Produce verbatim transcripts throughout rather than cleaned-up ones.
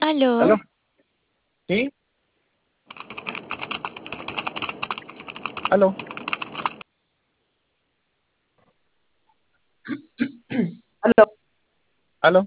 Aló, ¿Aló? ¿Sí? ¿Aló? Aló, ¿Aló?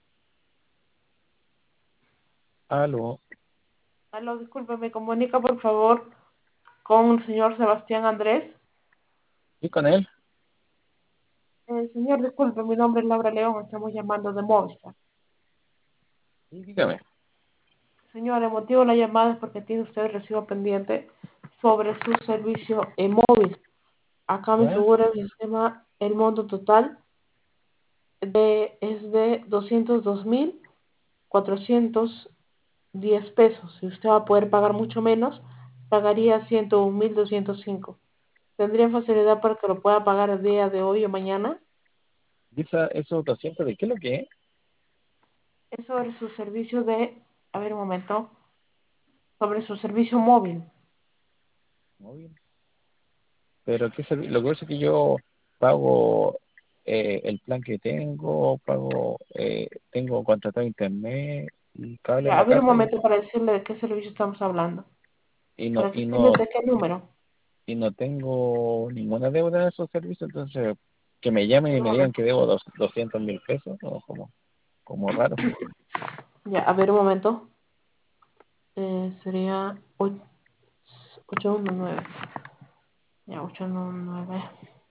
¿Aló? aló, disculpe, me comunica por favor con el señor Sebastián Andrés. ¿Sí con él? Eh, señor, disculpe, mi nombre es Laura León, estamos llamando de Movistar. Sí, dígame. Señor, el motivo de la llamada es porque tiene usted el recibo pendiente sobre su servicio en móvil. Acá me ¿Ya? figura el sistema, el monto total de, es de doscientos dos mil cuatrocientos diez pesos. Si usted va a poder pagar mucho menos, pagaría ciento un mil doscientos cinco. ¿Tendría facilidad para que lo pueda pagar el día de hoy o mañana? Esa, esos doscientos ¿de qué es lo que es? Es sobre su servicio de, a ver un momento, sobre su servicio móvil. Móvil. Pero ¿qué servi- lo que pasa es que yo pago eh, el plan que tengo, pago, eh, tengo contratado internet y cable en Ya, a la ver un casa y, momento para decirle de qué servicio estamos hablando. y no, Para que y usted me no, dé qué número. y no tengo ninguna deuda de esos servicios, entonces que me llamen y Un me digan momento. que debo dos, doscientos mil pesos, no, como, como raro. Ya, a ver un momento. Eh, sería ocho uno nueve. Ya, ocho uno nueve.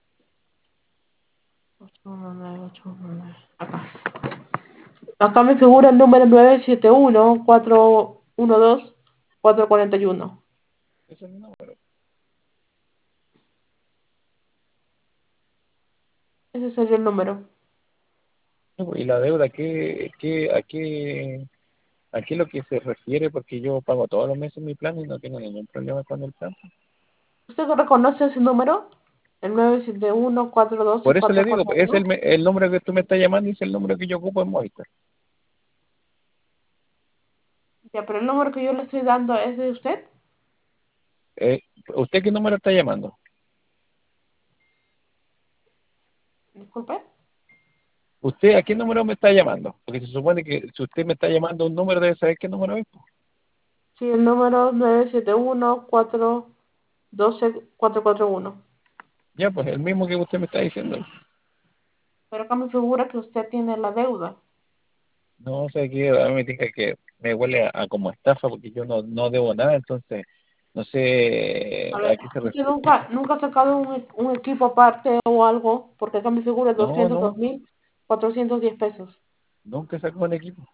ocho uno nueve, ocho uno nueve. Acá. Acá me figura el número nueve siete uno cuatro uno dos cuatro cuatro uno. Ese es mi número. Ese sería el número. ¿Y la deuda qué, qué, a qué, a qué es lo que se refiere? Porque yo pago todos los meses mi plan y no tengo ningún problema con el plan. ¿Usted reconoce ese número? El nueve siete uno cuatro dos y Por eso le cuatro digo, cuatro pues, es el, uno. me- el número que tú me estás llamando y es el número que yo ocupo en Movistar. Ya, pero el número que yo le estoy dando es de usted. Eh, ¿usted qué número está llamando? Disculpe. ¿Usted a qué número me está llamando? Porque se supone que si usted me está llamando a un número, debe saber qué número es, pues. Sí, el número nueve siete uno cuatro uno dos cuatro cuatro uno. Ya, pues el mismo que usted me está diciendo. Pero acá me figura que usted tiene la deuda. No sé qué, a mí me dice que me huele a, a como estafa porque yo no, no debo nada, entonces no sé A a ver, qué se usted refiere. nunca, nunca ha sacado un, e- un equipo aparte o algo, porque acá me figura No, doscientos dos no, mil cuatrocientos diez pesos. nunca sacó un equipo.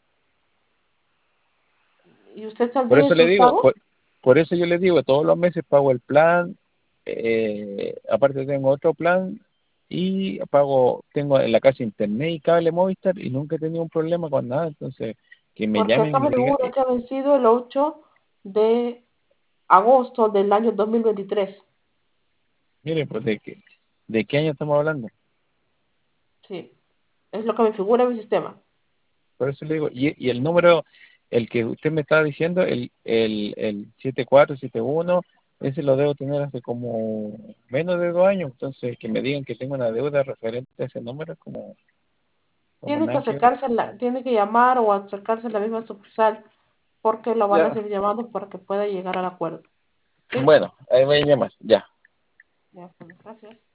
¿Y usted Por saldría eso le sus digo, pagos? por, por eso yo le digo, todos los meses pago el plan, eh, aparte tengo otro plan y pago, tengo en la casa internet y cable Movistar y nunca he tenido un problema con nada, entonces que me Porque llamen acá y me me digan, figura eh, que ha vencido el ocho de agosto del año dos mil veintitrés. mire, pues de qué, de qué año estamos hablando. Sí, es lo que me figura en mi sistema. Por eso le digo, y, y el número, el que usted me está diciendo, el, el, el siete cuatro siete uno, ese lo debo tener hace como menos de dos años, entonces que me digan que tengo una deuda referente a ese número es como, como Tiene que nada que ver. acercarse, a la- tiene que llamar o acercarse a la misma sucursal porque lo van a Ya, seguir llamando para que pueda llegar al acuerdo. ¿Sí? bueno, ahí voy a llamar, ya. Ya, pues, gracias.